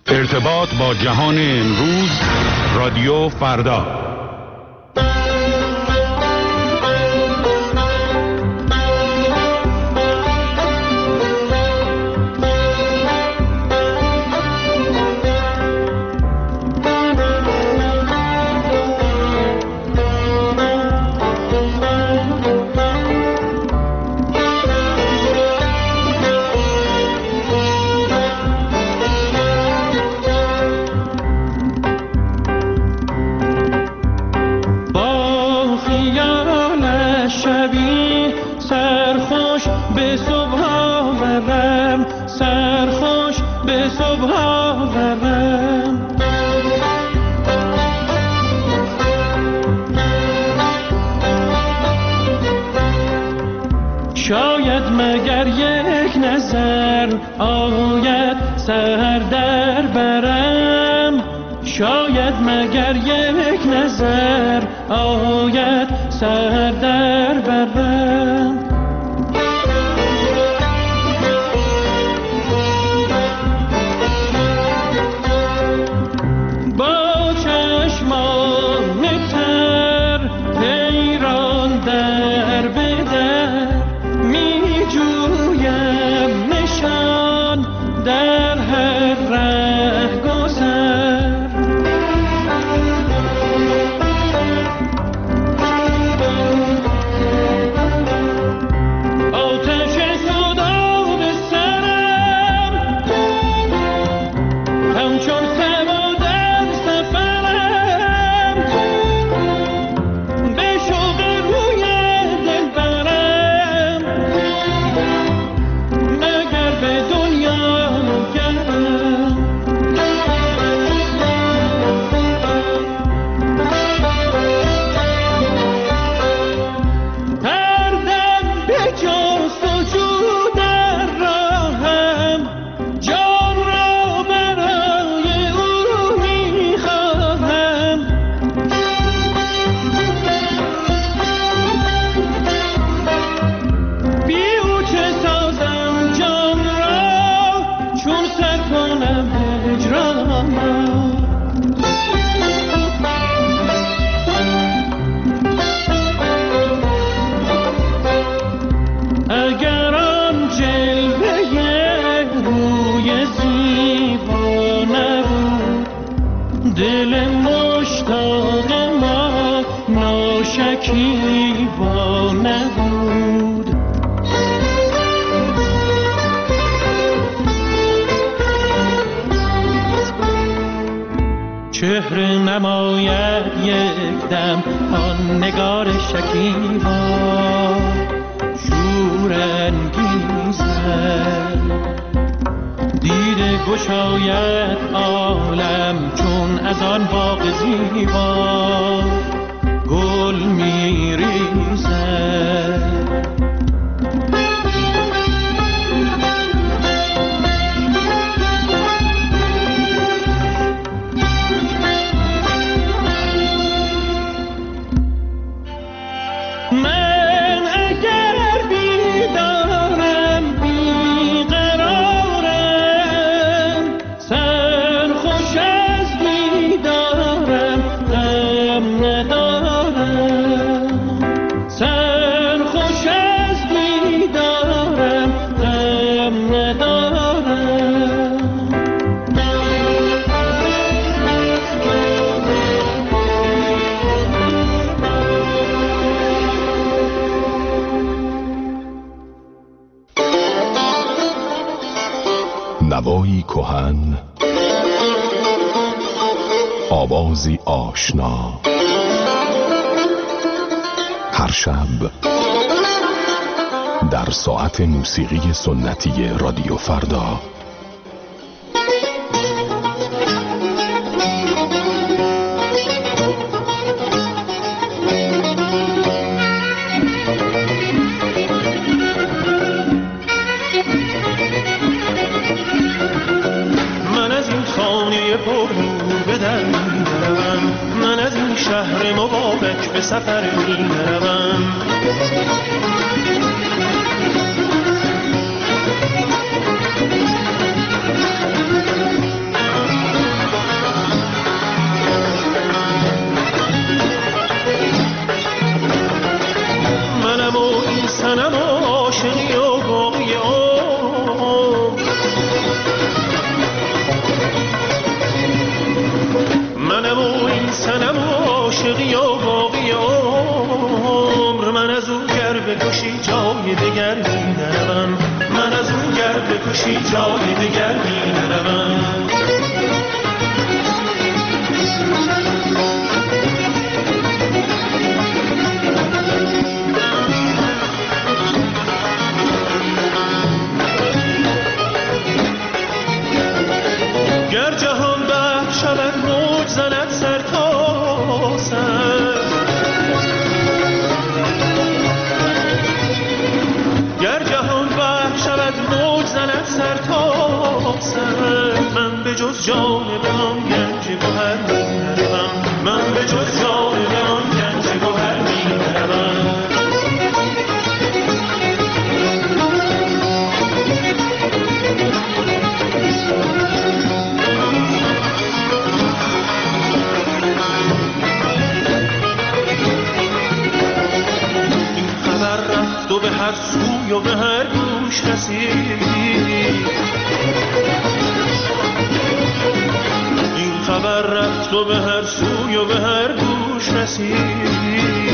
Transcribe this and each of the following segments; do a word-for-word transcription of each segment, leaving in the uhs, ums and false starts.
ارتباط با جهان امروز، رادیو فردا. شاید مگر یک نظر آید سر در برم، شاید مگر یک نظر آید سر در برم. با چشمان تر پیران در بدر می جویم نشان در هر ره گذر. آتش سوداد سرم همچون سما در سفرم، به شوق روی دل برم مگر به دنیا گردم. هر دم به جستجو در راهم، جان را برای او می‌خواهم. بی او چه سازم جان را، چون سر کنم هجران را. اگر آن جلوه روی زیبا نبود، دل مشتاق ما ناشکیبا نبود. چهره نماید یک دم آن نگار شکیبا، شور انگیزد دیده گشاید عالم، چون از آن باغ زیبا گل میریزد. من اگر بیدارم بیقرارم، سرخوش از بیدارم غم ندارم. سرخوش از بیدارم غم ندارم. نوایی کهن، آوازی آشنا، هر شب در ساعت موسیقی سنتی رادیو فردا. من از این خانه پرنور به در می‌روم، من از این شهر مبارک به سفر می‌روم. کشی جای دگر می نروم. گر جهان به شود موج زند سر تا سر، گر جهان به شود موج زند سر تا سر، من به جز جان به آن گنج گوهر می نروم. من به جز جان به آن گنج گوهر می نروم. تو به هر سوی و به هر گوش رسید، این خبر رفت و به هر سوی و به هر گوش رسید.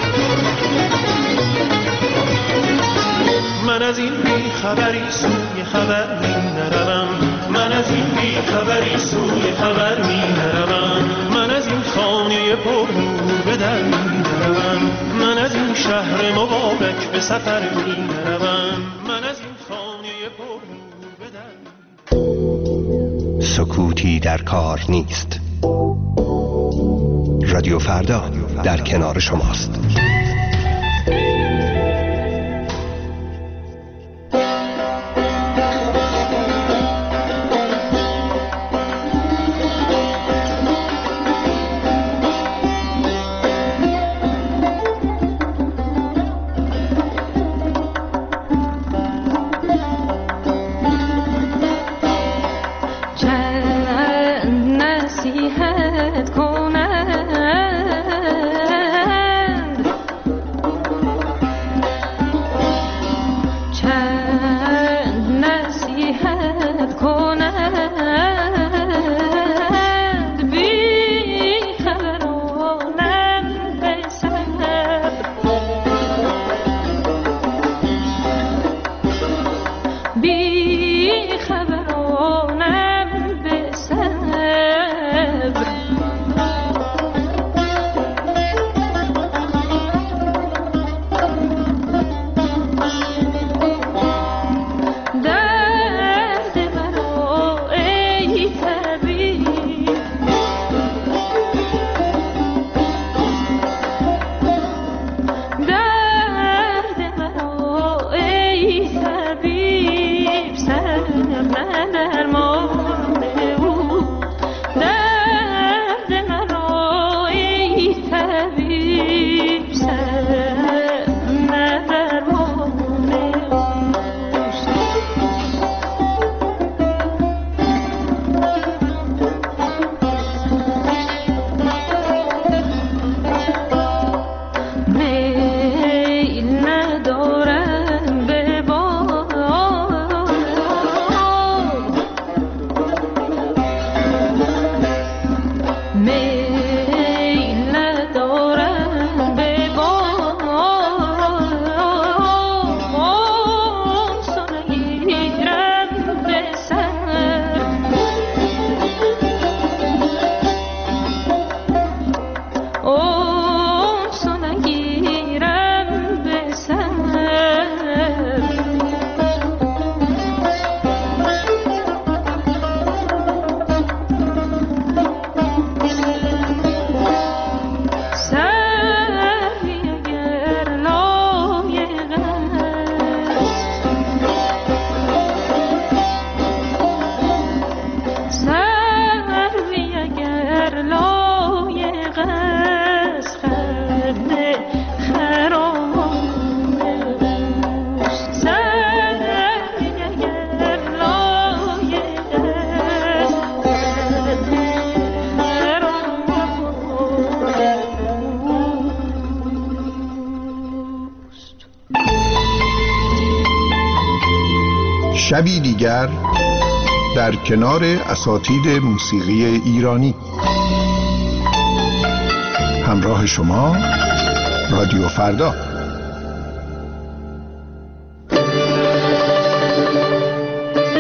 من از این بی خبری سوی خبر می نروم. من از این بی خبری سوی خبر می نروم. من از این خانه پر نور به در می نروم. من از این شهر مبارک به سفر می نروم. من از این خانه پر نور به در. سکوتی در کار نیست. رادیو فردا در کنار شماست. شبی دیگر در کنار اساتید موسیقی ایرانی. همراه شما رادیو فردا.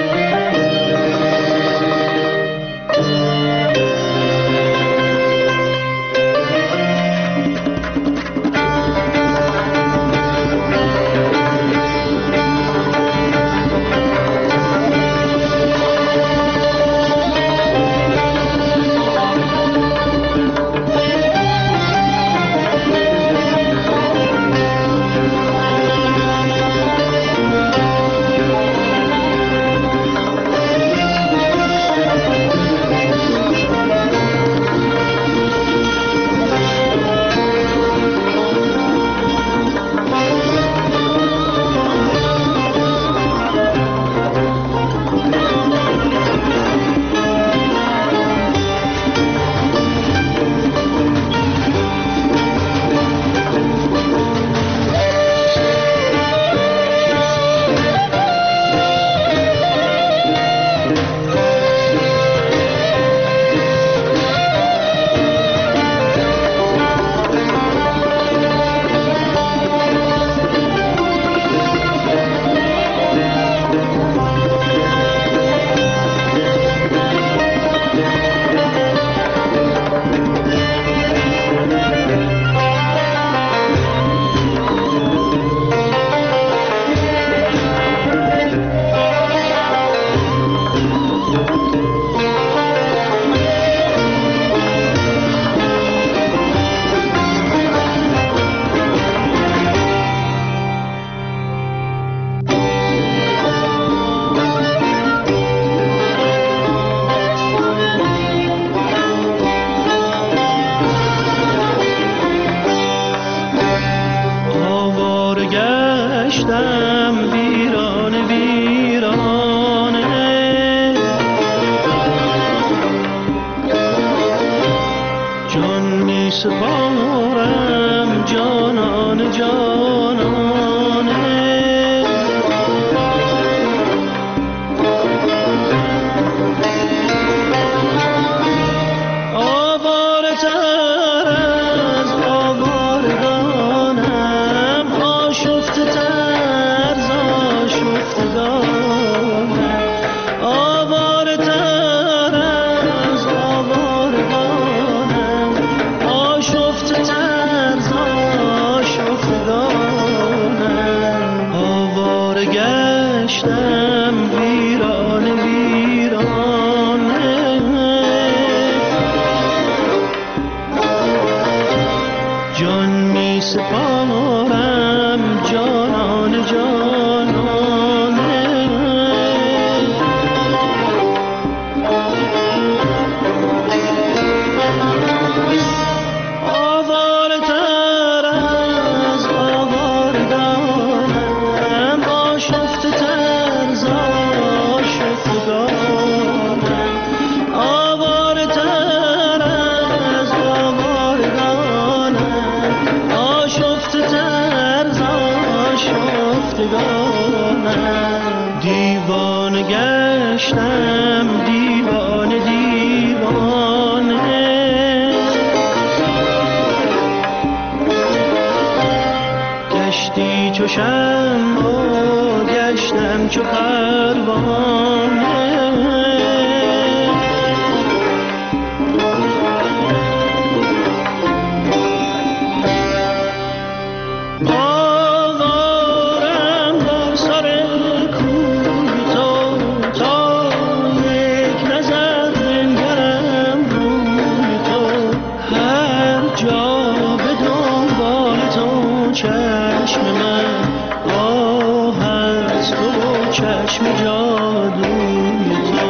باشم گشتم چو پروانه آوارم بر سر کوی تو تا یک نظر بنگرم روی تو هر جا به دنبال تو چشم من آه هست و چشم جادوی تو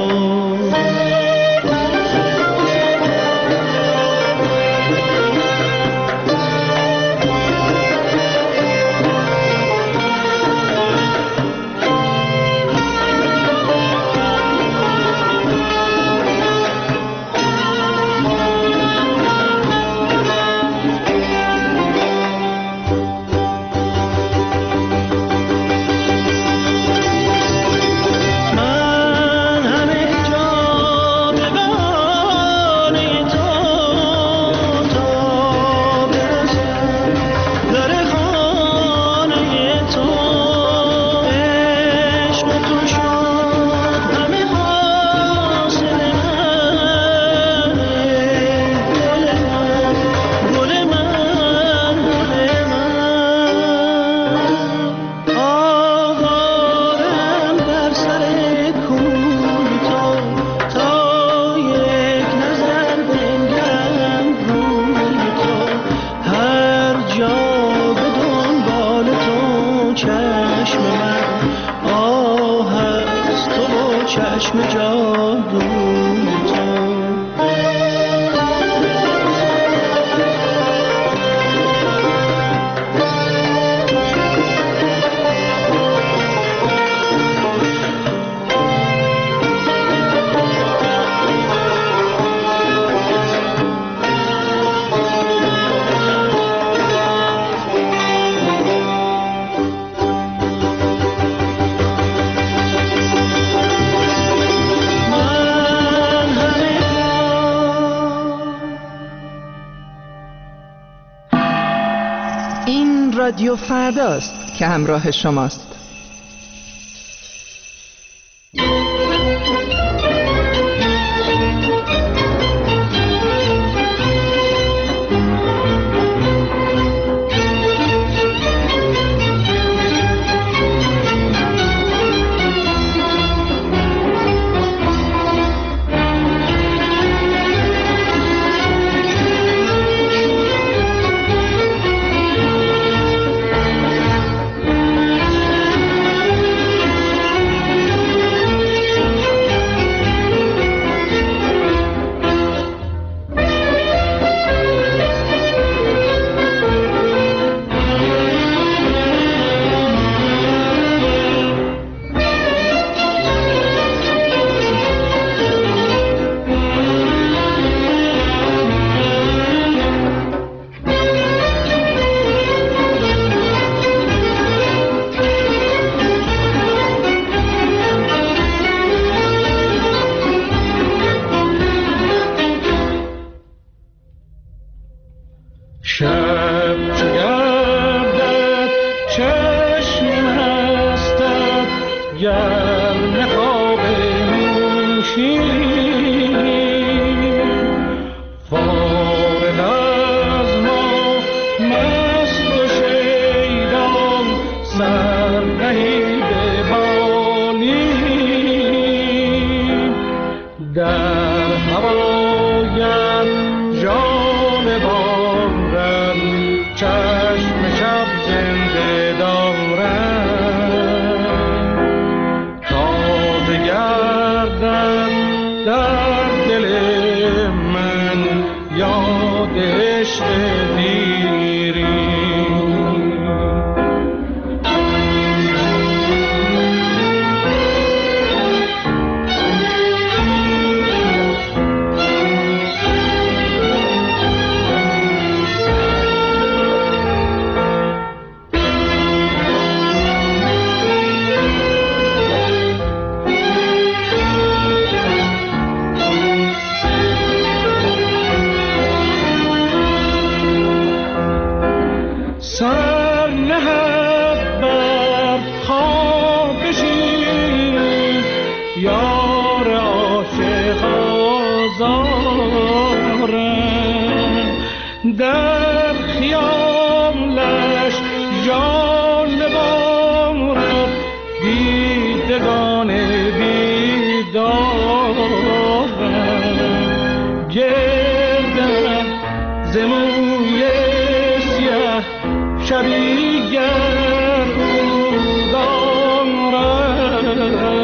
رادیو فرداست که همراه شماست. در خیالش جان ببارد دیدگان بیدارم. گردن ز موی سیه شبی گر دارد،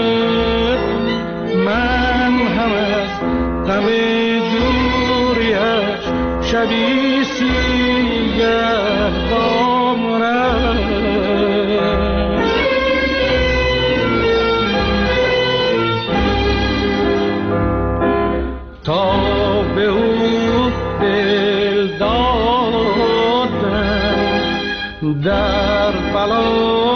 من هم از غم دوریش شبی سیه دارد. تا به او دل دادم در بلا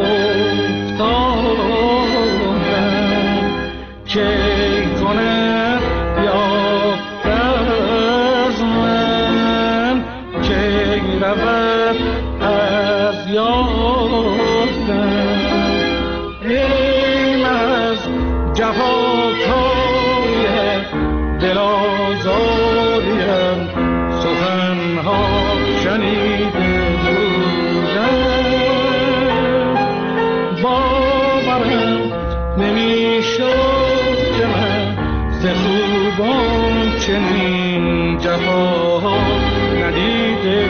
افتادم، چه کند یاد از من، چه رود از یادم. این از جفاکاری دل آزاریم سخنها شنیده بودم، باورم نمیشد که من ز خوبان چنین جفا ندیده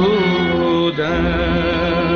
بودم.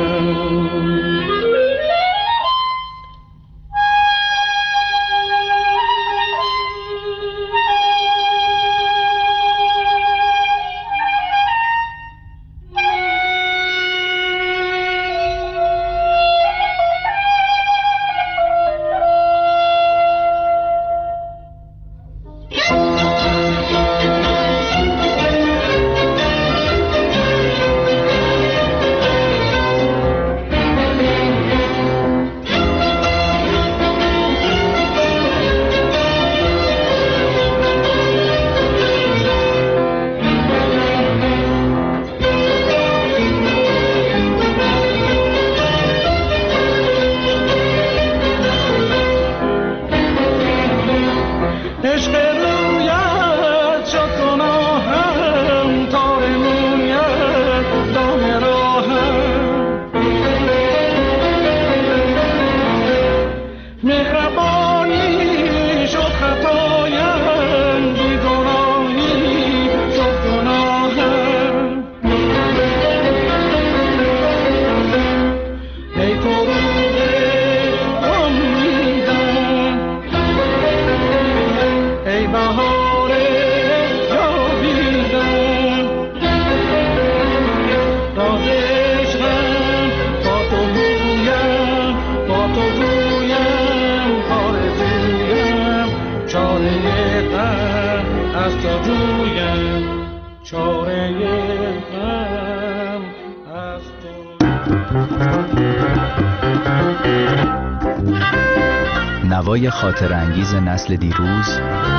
نوای خاطر انگیز نسل دیروز،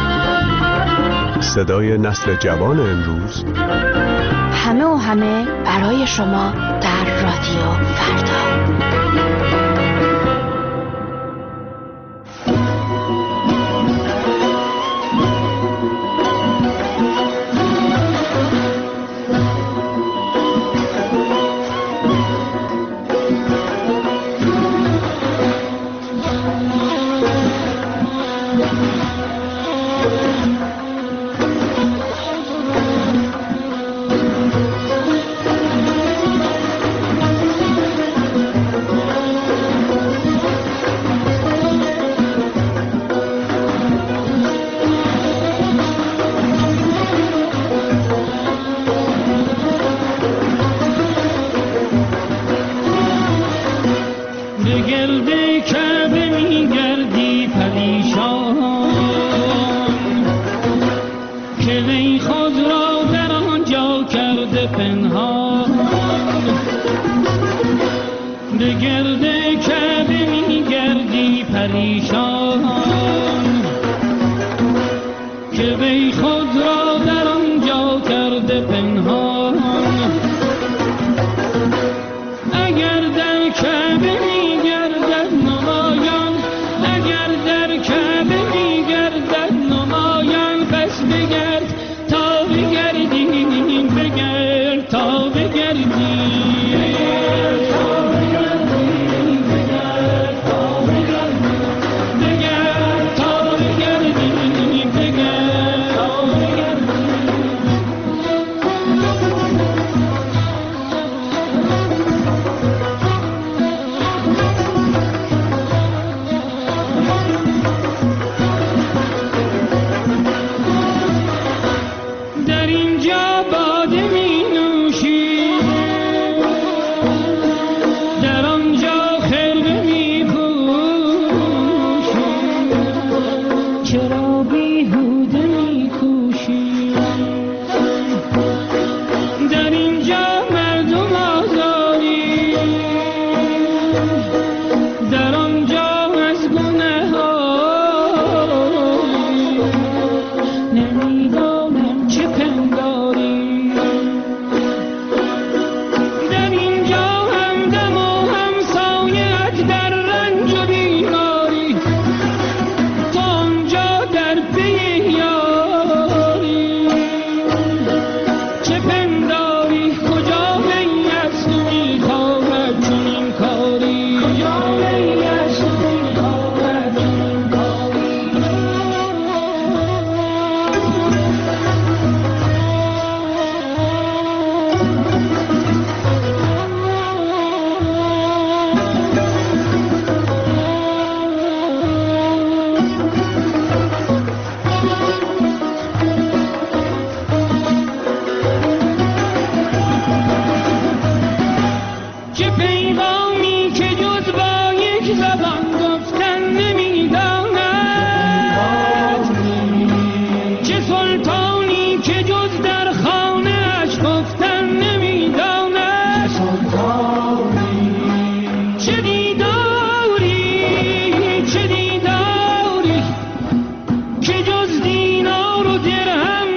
صدای نسل جوان امروز، همه و همه برای شما در رادیو فردا. بگرد تا بگردیم بگرد جز دینار و درهم